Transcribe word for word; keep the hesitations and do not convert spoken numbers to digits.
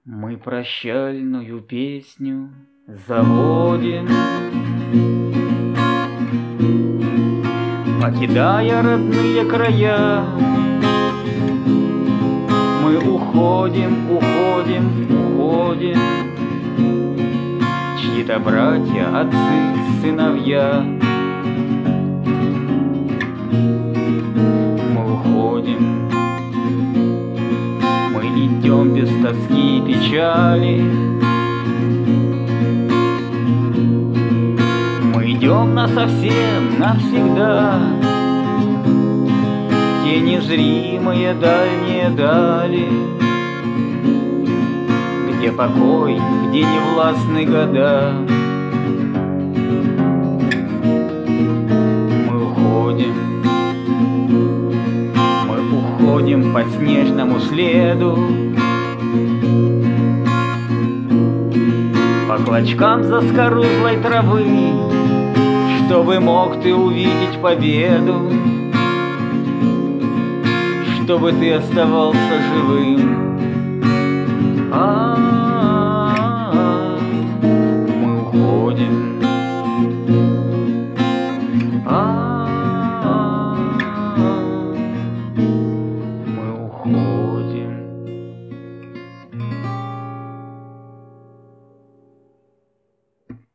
Мы прощальную песню заводим, покидая родные края. Мы уходим, уходим, уходим, чьи-то братья, отцы, сыновья. Мы уходим, мы идем без тоски и печали. Мы идем насовсем, навсегда, в те незримые дальние дали, где покой, где не властны года. Мы уходим, мы уходим по снежному следу, по клочкам заскорузлой травы, чтобы мог ты увидеть победу, чтобы ты оставался живым. А